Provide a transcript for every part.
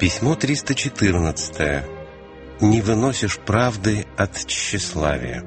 Письмо 314. Не выносишь правды от тщеславия.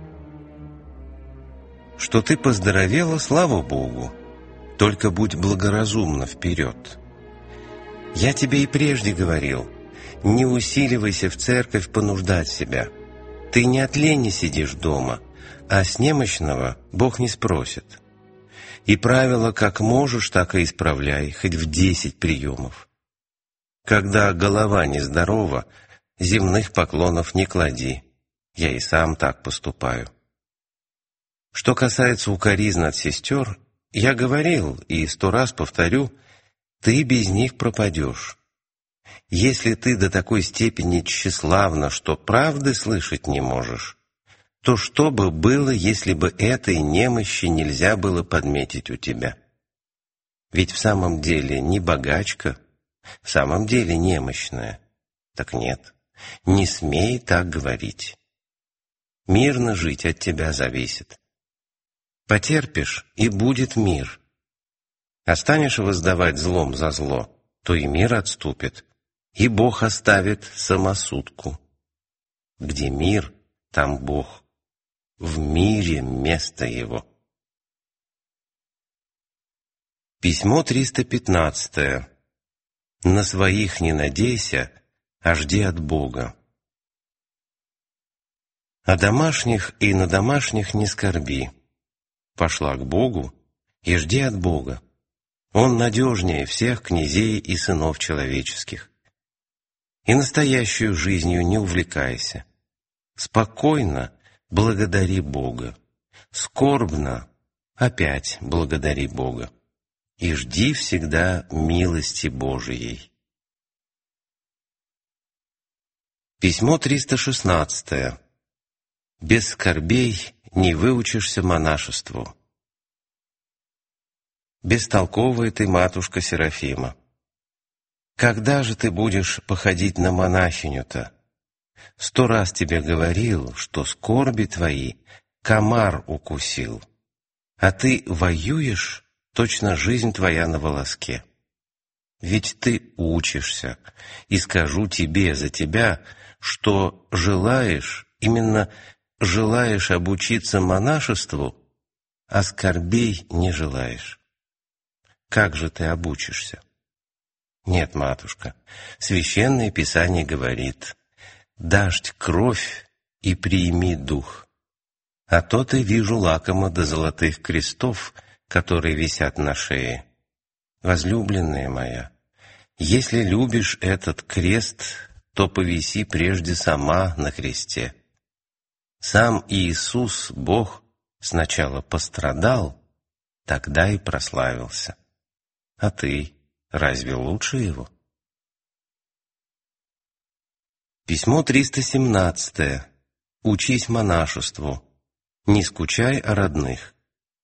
Что ты поздоровела, слава Богу, только будь благоразумна вперед. Я тебе и прежде говорил, не усиливайся в церковь понуждать себя. Ты не от лени сидишь дома, а с немощного Бог не спросит. И правило как можешь, так и исправляй, хоть в 10 приемов. Когда голова нездорова, земных поклонов не клади. Я и сам так поступаю. Что касается укоризн от сестер, я говорил и 100 раз повторю, ты без них пропадешь. Если ты до такой степени тщеславна, что правды слышать не можешь, то что бы было, если бы этой немощи нельзя было подметить у тебя? Ведь в самом деле не богачка, в самом деле немощная. Так нет, не смей так говорить. Мирно жить от тебя зависит. Потерпишь, и будет мир. А станешь воздавать злом за зло, то и мир отступит, и Бог оставит самосудку. Где мир, там Бог. В мире место Его. Письмо 315. На своих не надейся, а жди от Бога. О домашних и на домашних не скорби. Пошла к Богу и жди от Бога. Он надежнее всех князей и сынов человеческих. И настоящую жизнью не увлекайся. Спокойно благодари Бога. Скорбно опять благодари Бога. И жди всегда милости Божией. Письмо 316. Без скорбей не выучишься монашеству. Бестолковая ты, матушка Серафима. Когда же ты будешь походить на монахиню-то? 100 раз тебе говорил, что скорби твои комар укусил, а ты воюешь, точно жизнь твоя на волоске. Ведь ты учишься, и скажу тебе за тебя, что именно желаешь обучиться монашеству, а скорбей не желаешь. Как же ты обучишься? Нет, матушка, Священное Писание говорит: «Дашь кровь и приими дух». А то ты, вижу, лакомо до золотых крестов, которые висят на шее. Возлюбленная моя, если любишь этот крест, то повиси прежде сама на кресте. Сам Иисус, Бог, сначала пострадал, тогда и прославился. А ты разве лучше Его? Письмо 317. Учись монашеству. Не скучай о родных.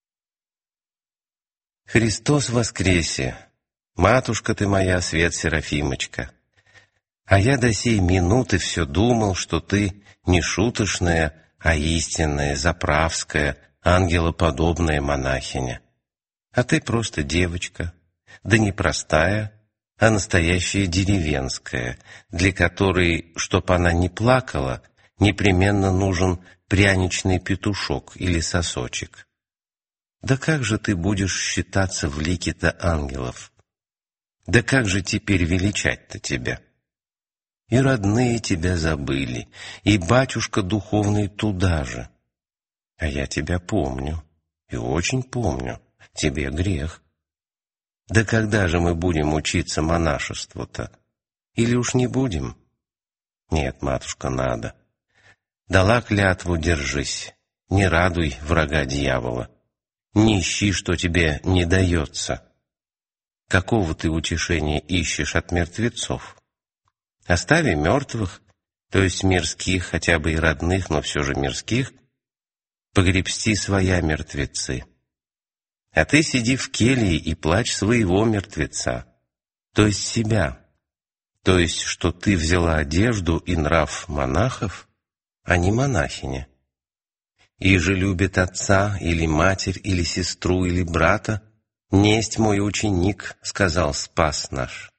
Христос воскресе! Матушка ты моя, Свет Серафимочка! А я до сей минуты все думал, что ты не шуточная, а истинная, заправская, ангелоподобная монахиня. А ты просто девочка, да не простая, а настоящая деревенская, для которой, чтоб она не плакала, непременно нужен пряничный петушок или сосочек. Да как же ты будешь считаться в лике-то ангелов? Да как же теперь величать-то тебя? И родные тебя забыли, и батюшка духовный туда же. А я тебя помню, и очень помню, тебе грех. Да когда же мы будем учиться монашеству-то? Или уж не будем? Нет, матушка, надо. Дала клятву, держись, не радуй врага дьявола. Не ищи, что тебе не дается. Какого ты утешения ищешь от мертвецов? Остави мертвых, то есть мирских, хотя бы и родных, но все же мирских, погребсти своя мертвецы. А ты сиди в келье и плачь своего мертвеца, то есть себя, то есть, что ты взяла одежду и нрав монахов, а не монахиня. И же любит отца, или матерь, или сестру, или брата, несть мой ученик, сказал Спас наш.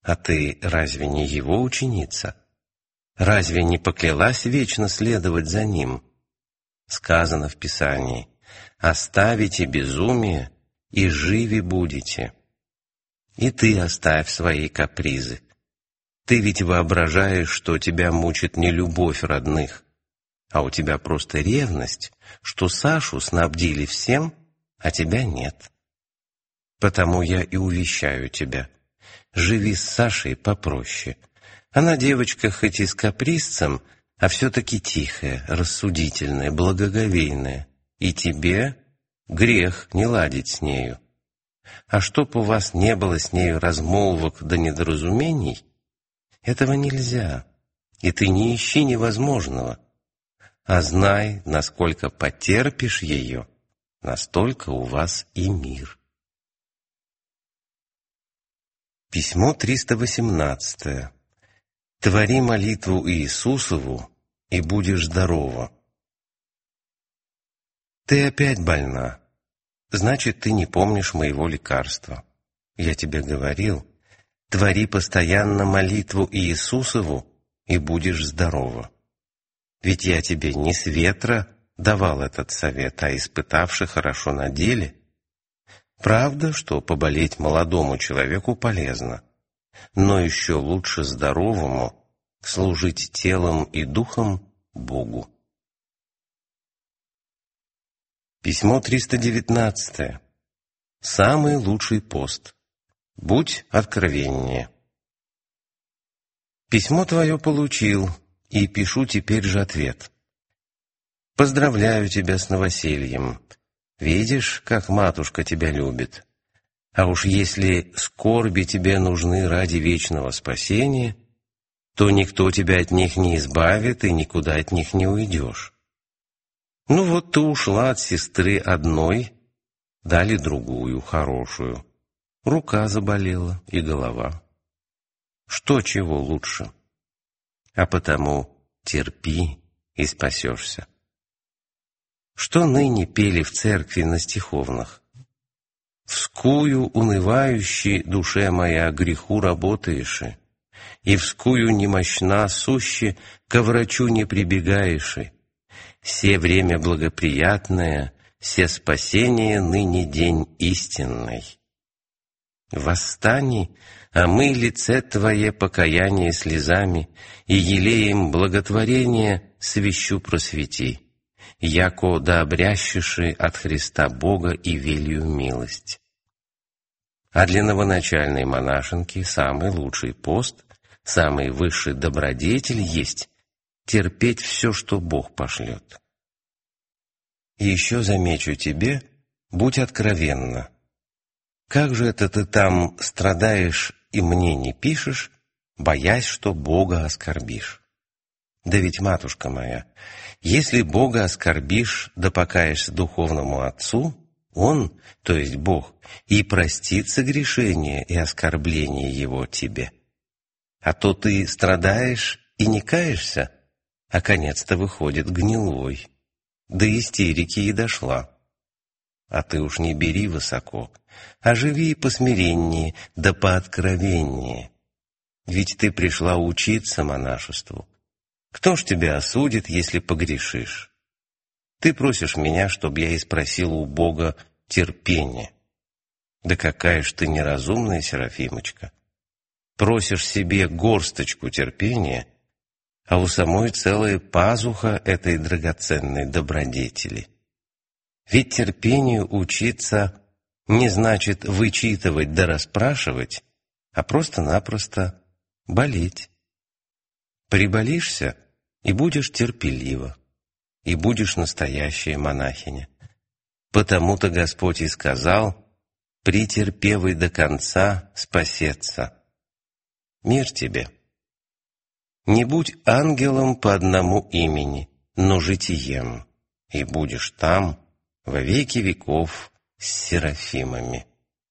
А ты разве не его ученица? Разве не поклялась вечно следовать за ним? Сказано в Писании: «Оставите безумие, и живи будете». И ты оставь свои капризы. Ты ведь воображаешь, что тебя мучит не любовь родных, а у тебя просто ревность, что Сашу снабдили всем, а тебя нет. Потому я и увещаю тебя: живи с Сашей попроще. Она девочка хоть и с капризцем, а все-таки тихая, рассудительная, благоговейная. И тебе грех не ладить с нею. А чтоб у вас не было с нею размолвок да недоразумений, этого нельзя, и ты не ищи невозможного, а знай, насколько потерпишь ее, настолько у вас и мир. Письмо 318. Твори молитву Иисусову, и будешь здорова. Ты опять больна. Значит, ты не помнишь моего лекарства. Я тебе говорил: твори постоянно молитву Иисусову, и будешь здорова. Ведь я тебе не с ветра давал этот совет, а испытавши хорошо на деле. Правда, что поболеть молодому человеку полезно, но еще лучше здоровому служить телом и духом Богу. Письмо 319. Самый лучший пост. Будь откровеннее. Письмо твое получил, и пишу теперь же ответ. Поздравляю тебя с новосельем. Видишь, как матушка тебя любит. А уж если скорби тебе нужны ради вечного спасения, то никто тебя от них не избавит, и никуда от них не уйдешь. Ну вот ты ушла от сестры одной, дали другую, хорошую. Рука заболела и голова. Что чего лучше? А потому терпи и спасешься. Что ныне пели в церкви на стиховных? «Вскую унывающей душе моя греху работаешь, и вскую немощна суще ко врачу не прибегаешь. Се время благоприятное, се спасение ныне день истинный. Восстани, омый лице твое покаяние слезами, и елеем благотворение свящу просвети, яко да обрящеши от Христа Бога и велью милость». А для новоначальной монашенки самый лучший пост, самый высший добродетель есть терпеть все, что Бог пошлет. И еще замечу тебе, будь откровенна. Как же это ты там страдаешь и мне не пишешь, боясь, что Бога оскорбишь? Да ведь, матушка моя, если Бога оскорбишь, да покаешься духовному Отцу, Он, то есть Бог, и простит согрешение и оскорбление Его тебе. А то ты страдаешь и не каешься, а конец-то выходит гнилой. До истерики и дошла. А ты уж не бери высоко, а живи посмиреннее, да пооткровеннее. Ведь ты пришла учиться монашеству. Кто ж тебя осудит, если погрешишь? Ты просишь меня, чтобы я и спросил у Бога терпения. Да какая ж ты неразумная, Серафимочка. Просишь себе горсточку терпения, а у самой целая пазуха этой драгоценной добродетели. Ведь терпению учиться не значит вычитывать да расспрашивать, а просто-напросто болеть. Приболишься, и будешь терпелива, и будешь настоящая монахиня. Потому-то Господь и сказал: «Претерпевый до конца спасется». Мир тебе. Не будь ангелом по одному имени, но житием, и будешь там во веки веков с серафимами.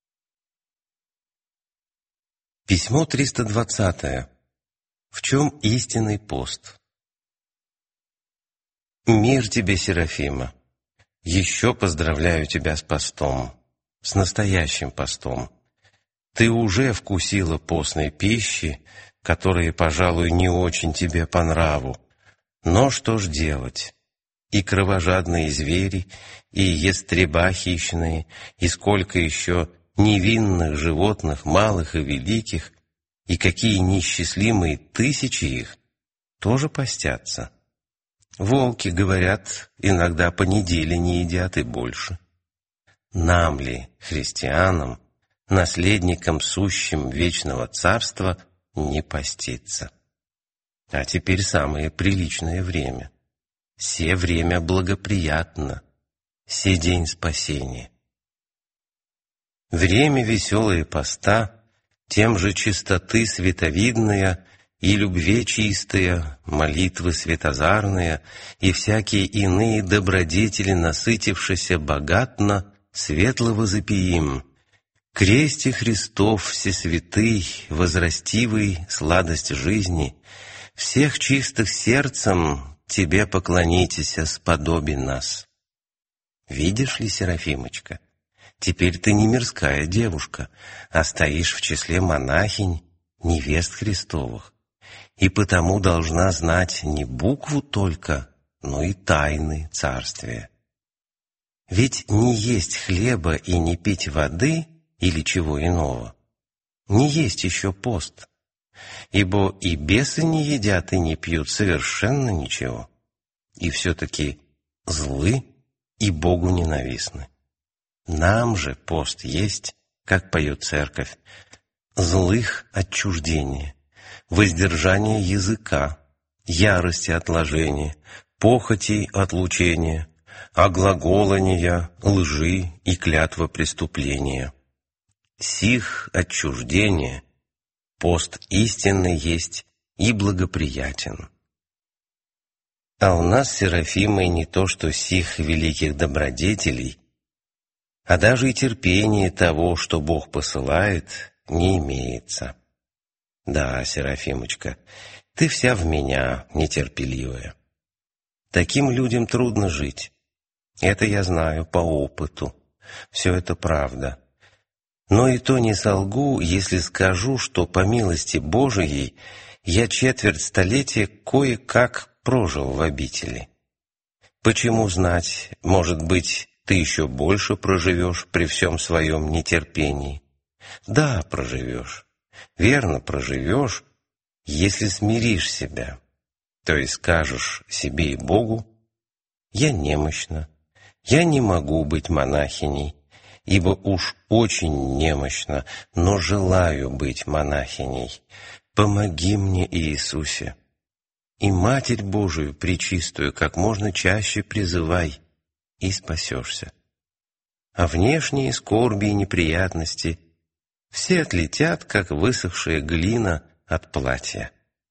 Письмо 320. В чем истинный пост? Мир тебе, Серафима! Еще поздравляю тебя с постом, с настоящим постом. Ты уже вкусила постной пищи, которая, пожалуй, не очень тебе по нраву. Но что ж делать? И кровожадные звери, и ястреба хищные, и сколько еще невинных животных, малых и великих, и какие неисчислимые тысячи их, тоже постятся. Волки, говорят, иногда по неделе не едят и больше. Нам ли, христианам, наследникам сущим вечного царства, не поститься? А теперь самое приличное время. Се время благоприятно, се день спасения. Время веселое поста, тем же чистоты световидная и любви чистая, молитвы светозарные и всякие иные добродетели, насытившися богатно, светлого запиим. Кресте Христов всесвятый, возрастивый, сладость жизни, всех чистых сердцем Тебе поклонитесь, сподоби нас. Видишь ли, Серафимочка, теперь ты не мирская девушка, а стоишь в числе монахинь, невест Христовых, и потому должна знать не букву только, но и тайны царствия. Ведь не есть хлеба и не пить воды или чего иного, не есть еще пост, ибо и бесы не едят и не пьют совершенно ничего, и все-таки злы и Богу ненавистны. Нам же пост есть, как поет церковь, злых отчуждение, воздержание языка, ярости отложения, похоти отлучения, оглаголания, лжи и клятва преступления. Сих отчуждение пост истинный есть и благоприятен. А у нас, Серафимой, не то что сих великих добродетелей, а даже и терпение того, что Бог посылает, не имеется. Да, Серафимочка, ты вся в меня нетерпеливая. Таким людям трудно жить. Это я знаю по опыту. Все это правда. Но и то не солгу, если скажу, что по милости Божией я четверть столетия кое-как прожил в обители. Почему знать, может быть, ты еще больше проживешь при всем своем нетерпении? Да, проживешь. Верно, проживешь, если смиришь себя, то есть скажешь себе и Богу: «Я немощна, я не могу быть монахиней, ибо уж очень немощна, но желаю быть монахиней. Помоги мне, Иисусе, и Матерь Божию Пречистую как можно чаще призывай, и спасешься. А внешние скорби и неприятности все отлетят, как высохшая глина от платья».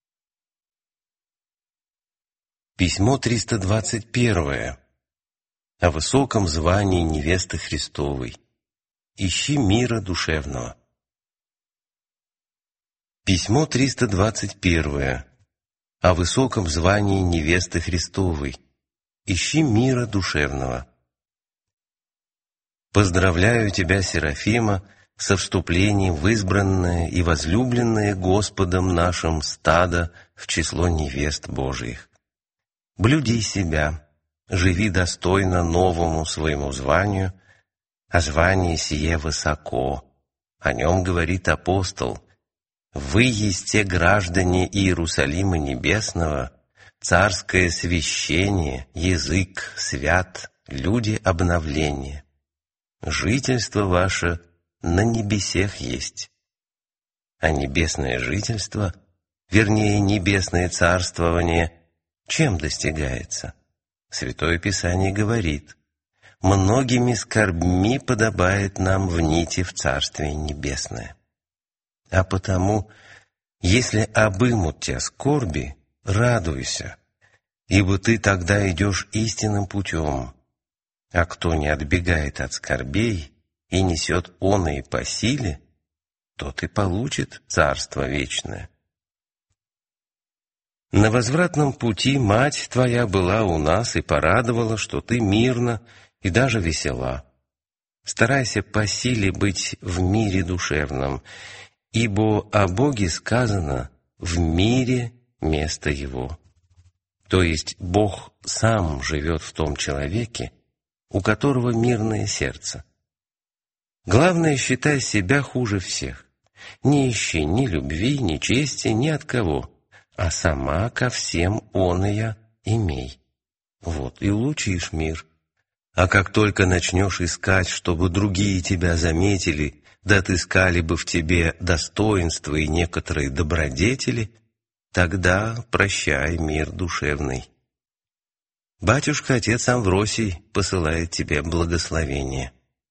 Письмо 321 о высоком звании невесты Христовой. Ищи мира душевного. Письмо 321 о высоком звании невесты Христовой. Ищи мира душевного. Поздравляю тебя, Серафима, со вступлением в избранное и возлюбленное Господом нашим стадо в число невест Божиих. Блюди себя, живи достойно новому своему званию, а звание сие высоко. О нем говорит апостол: «Вы есть те граждане Иерусалима Небесного, царское священие, язык свят, люди обновления. Жительство ваше на небесех есть». А небесное жительство, вернее, небесное царствование, чем достигается? Святое Писание говорит: «Многими скорбьми подобает нам внийти в Царствие Небесное». А потому, если обымут тебя скорби, радуйся, ибо ты тогда идешь истинным путем. А кто не отбегает от скорбей и несет оное по силе, тот и получит Царство Вечное. На возвратном пути мать твоя была у нас и порадовала, что ты мирна и даже весела. Старайся по силе быть в мире душевном, ибо о Боге сказано «в мире место Его». То есть Бог сам живет в том человеке, у которого мирное сердце. Главное, считай себя хуже всех. Не ищи ни любви, ни чести, ни от кого, а сама ко всем оная имей. Вот, и улучшишь мир. А как только начнешь искать, чтобы другие тебя заметили, да отыскали бы в тебе достоинства и некоторые добродетели, тогда прощай мир душевный. Батюшка, отец Амвросий, посылает тебе благословение.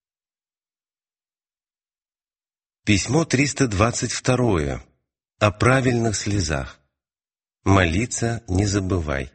Письмо 322. О правильных слезах. Молиться не забывай.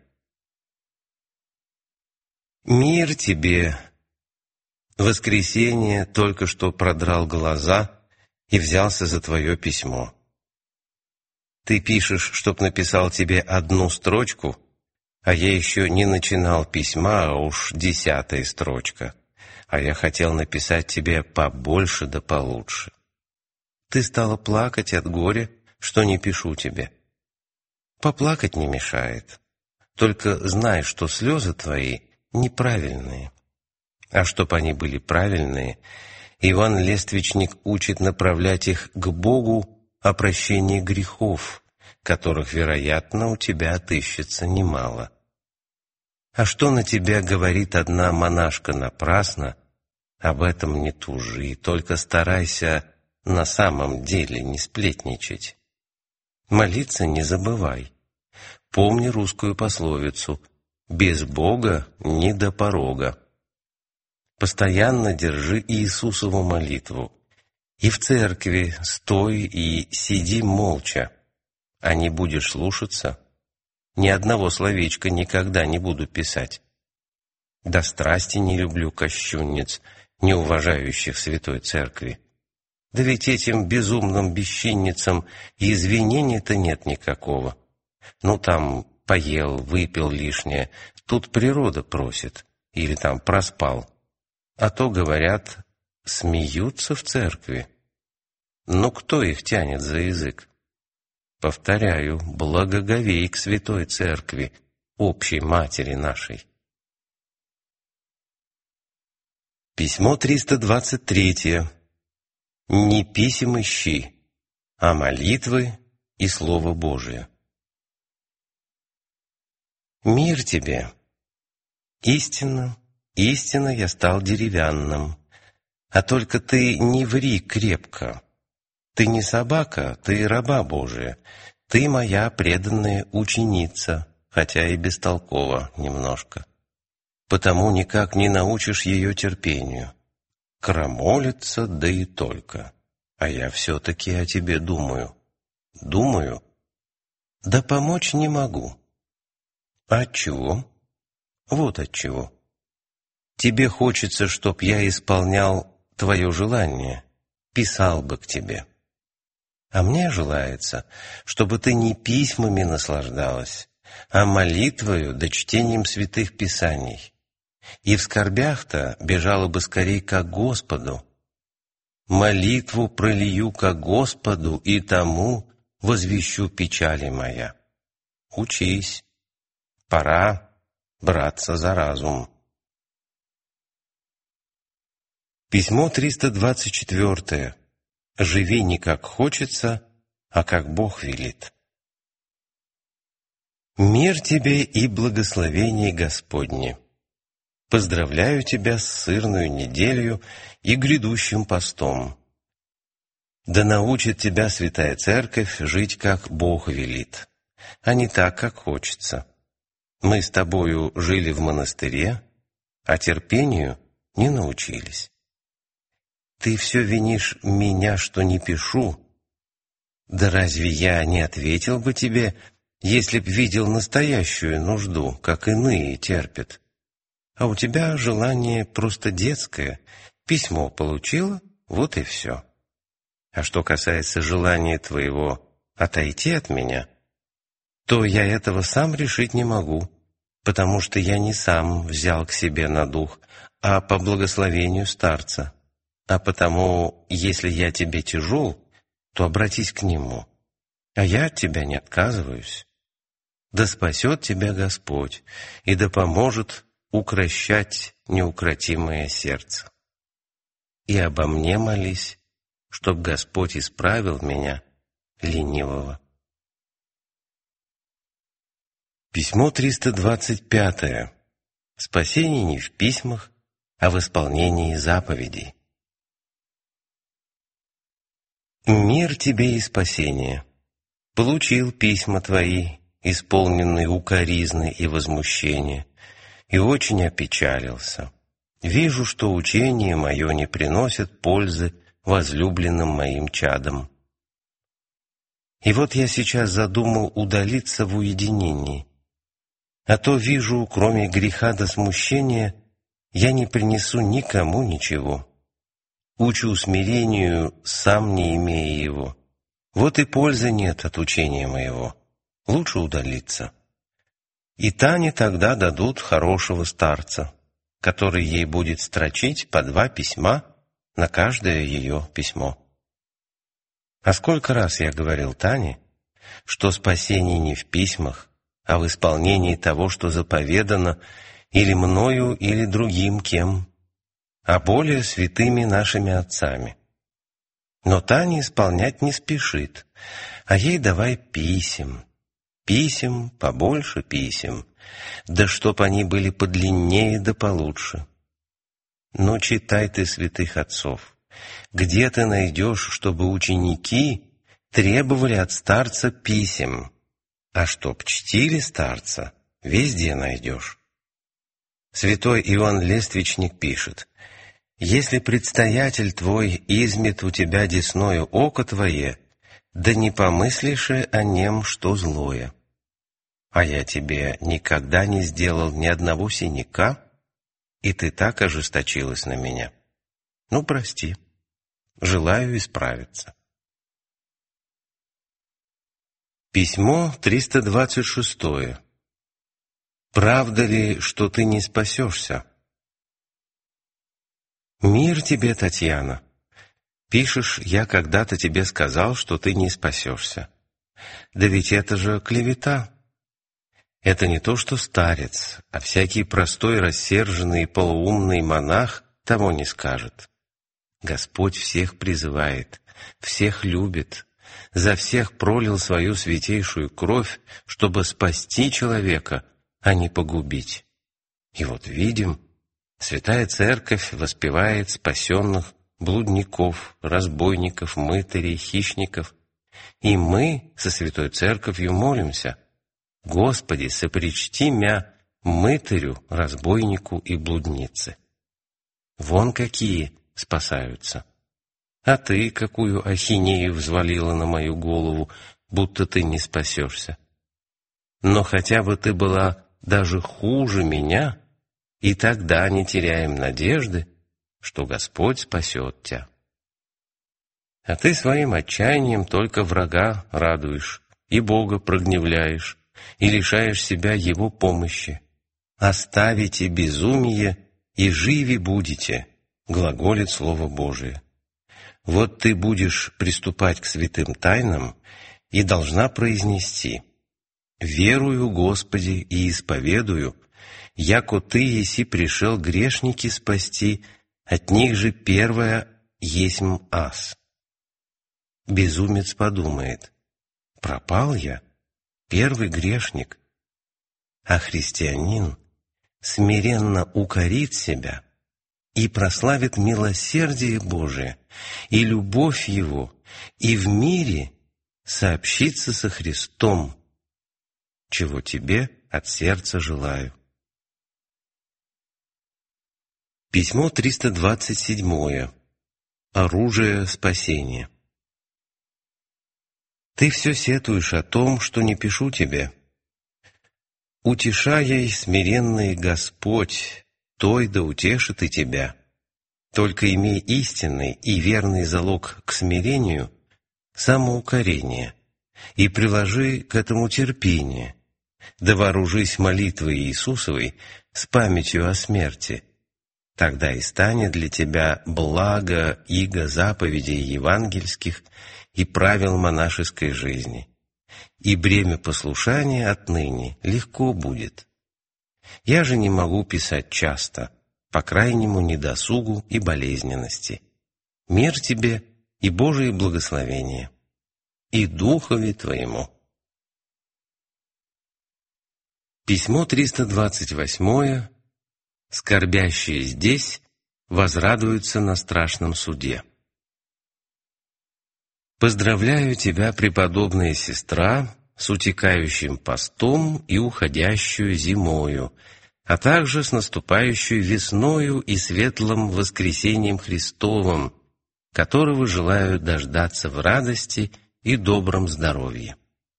Мир тебе! Воскресенье только что продрал глаза и взялся за твое письмо. Ты пишешь, чтоб написал тебе одну строчку, а я еще не начинал письма, а уж 10-я строчка. А я хотел написать тебе побольше да получше. Ты стала плакать от горя, что не пишу тебе. Поплакать не мешает. Только знай, что слезы твои неправильные. А чтоб они были правильные, Иван Лествичник учит направлять их к Богу о прощении грехов, которых, вероятно, у тебя отыщется немало. А что на тебя говорит одна монашка напрасно, об этом не тужи, только старайся на самом деле не сплетничать. Молиться не забывай. Помни русскую пословицу «без Бога ни до порога». Постоянно держи Иисусову молитву. И в церкви стой и сиди молча, а не будешь слушаться, ни одного словечка никогда не буду писать. До страсти не люблю кощунниц, не уважающих святой церкви. Да ведь этим безумным бесчинницам и извинений-то нет никакого. Ну там поел, выпил лишнее, тут природа просит, или там проспал. А то, говорят, смеются в церкви. Но кто их тянет за язык? Повторяю, благоговей к святой церкви, общей матери нашей. Письмо 323. Не писем ищи, а молитвы и Слово Божие. Мир тебе! Истинно, истинно я стал деревянным, а только ты не ври крепко. Ты не собака, ты раба Божия, ты моя преданная ученица, хотя и бестолкова немножко. Потому никак не научишь ее терпению. Крамолится, да и только. А я все-таки о тебе думаю. Думаю, да помочь не могу. Отчего? Вот отчего. Тебе хочется, чтоб я исполнял твое желание, писал бы к тебе. А мне желается, чтобы ты не письмами наслаждалась, а молитвою да чтением святых писаний. И в скорбях-то бежала бы скорей ко Господу. Молитву пролью ко Господу, и тому возвещу печали моя. Учись, пора браться за разум. Письмо 324. Живи не как хочется, а как Бог велит. Мир тебе и благословение Господне. Поздравляю тебя с сырную неделю и грядущим постом. Да научит тебя Святая Церковь жить, как Бог велит, а не так, как хочется. Мы с тобою жили в монастыре, а терпению не научились. Ты все винишь меня, что не пишу. Да разве я не ответил бы тебе, если б видел настоящую нужду, как иные терпят? А у тебя желание просто детское. Письмо получила, вот и все. А что касается желания твоего отойти от меня, то я этого сам решить не могу, потому что я не сам взял к себе на дух, а по благословению старца. А потому, если я тебе тяжел, то обратись к Нему, а я от тебя не отказываюсь. Да спасет тебя Господь, и да поможет укрощать неукротимое сердце. И обо мне молись, чтоб Господь исправил меня, ленивого. Письмо 325. Спасение не в письмах, а в исполнении заповедей. Мир тебе и спасение. Получил письма твои, исполненные укоризны и возмущения, и очень опечалился. Вижу, что учение мое не приносит пользы возлюбленным моим чадам. И вот я сейчас задумал удалиться в уединении, а то вижу, кроме греха до смущения, я не принесу никому ничего. Учу смирению, сам не имея его. Вот и пользы нет от учения моего. Лучше удалиться. И Тане тогда дадут хорошего старца, который ей будет строчить по 2 письма на каждое ее письмо. А сколько раз я говорил Тане, что спасение не в письмах, а в исполнении того, что заповедано или мною, или другим кем, а более святыми нашими отцами. Но Таня исполнять не спешит, а ей давай писем, побольше писем, да чтоб они были подлиннее да получше. Но читай ты святых отцов, где ты найдешь, чтобы ученики требовали от старца писем, а чтоб чтили старца, везде найдешь. Святой Иоанн Лествичник пишет: «Если предстоятель твой измет у тебя десною око твое, да не помыслишь о нем, что злое. А я тебе никогда не сделал ни одного синяка, и ты так ожесточилась на меня. Ну, прости, желаю исправиться». Письмо 326. Правда ли, что ты не спасешься? Мир тебе, Татьяна. Пишешь, я когда-то тебе сказал, что ты не спасешься. Да ведь это же клевета. Это не то, что старец, а всякий простой, рассерженный и полуумный монах того не скажет. Господь всех призывает, всех любит, за всех пролил свою святейшую кровь, чтобы спасти человека, а не погубить. И вот видим, Святая Церковь воспевает спасенных блудников, разбойников, мытарей, хищников. И мы со Святой Церковью молимся: «Господи, сопричти мя мытарю, разбойнику и блуднице». Вон какие спасаются. А ты какую ахинею взвалила на мою голову, будто ты не спасешься. Но хотя бы ты была даже хуже меня, и тогда не теряем надежды, что Господь спасет тебя. А ты своим отчаянием только врага радуешь, и Бога прогневляешь, и лишаешь себя Его помощи. «Оставите безумие, и живи будете», глаголит Слово Божие. Вот ты будешь приступать к святым тайнам и должна произнести: «Верую, Господи, и исповедую, яко Ты еси пришел грешники спасти, от них же первое есмь аз». Безумец подумает: пропал я, первый грешник. А христианин смиренно укорит себя и прославит милосердие Божие и любовь Его, и в мире сообщится со Христом, чего тебе от сердца желаю. Письмо 327. Оружие спасения. Ты все сетуешь о том, что не пишу тебе. Утешай, смиренный Господь, той да утешит и тебя. Только имей истинный и верный залог к смирению — самоукорение, и приложи к этому терпение, да вооружись молитвой Иисусовой с памятью о смерти, Тогда и станет для тебя благо иго заповедей евангельских и правил монашеской жизни, и бремя послушания отныне легко будет. Я же не могу писать часто, по крайнему недосугу и болезненности. Мир тебе и Божие благословение, и Духове твоему. Письмо 328. Скорбящие здесь возрадуются на страшном суде. Поздравляю тебя, преподобная сестра, с утекающим постом и уходящую зимою, а также с наступающей весною и светлым воскресением Христовым, которого желаю дождаться в радости и добром здоровье.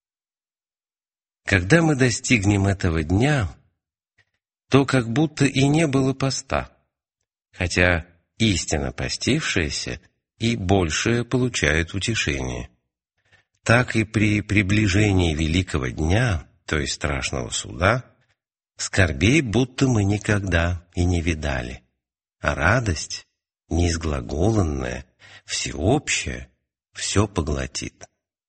Когда мы достигнем этого дня, то как будто и не было поста, хотя истинно постившиеся и большее получают утешение. Так и при приближении великого дня, то есть страшного суда, скорбей будто мы никогда и не видали, а радость, неизглаголанная, всеобщая, все поглотит.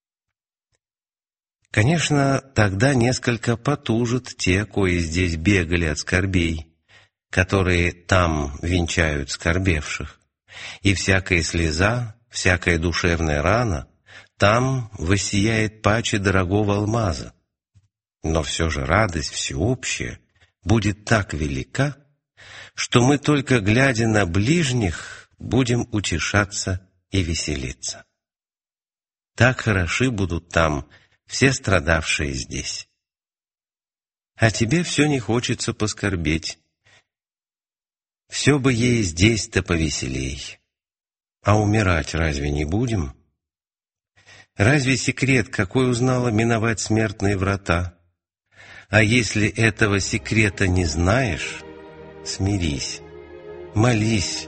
Конечно, тогда несколько потужат те, кои здесь бегали от скорбей, которые там венчают скорбевших, и всякая слеза, всякая душевная рана там воссияет паче дорогого алмаза. Но все же радость всеобщая будет так велика, что мы только глядя на ближних будем утешаться и веселиться. Так хороши будут там все страдавшие здесь. А тебе все не хочется поскорбеть. Все бы ей здесь-то повеселей. А умирать разве не будем? Разве секрет, какой узнала, миновать смертные врата? А если этого секрета не знаешь, смирись, молись.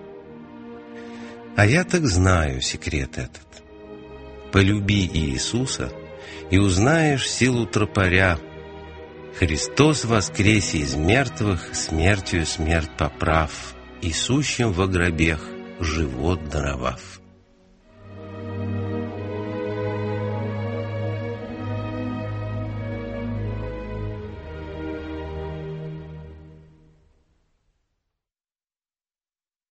А я так знаю секрет этот. Полюби Иисуса, и узнаешь силу тропаря. Христос воскресе из мертвых, смертью смерть поправ, и сущим во гробех живот даровав.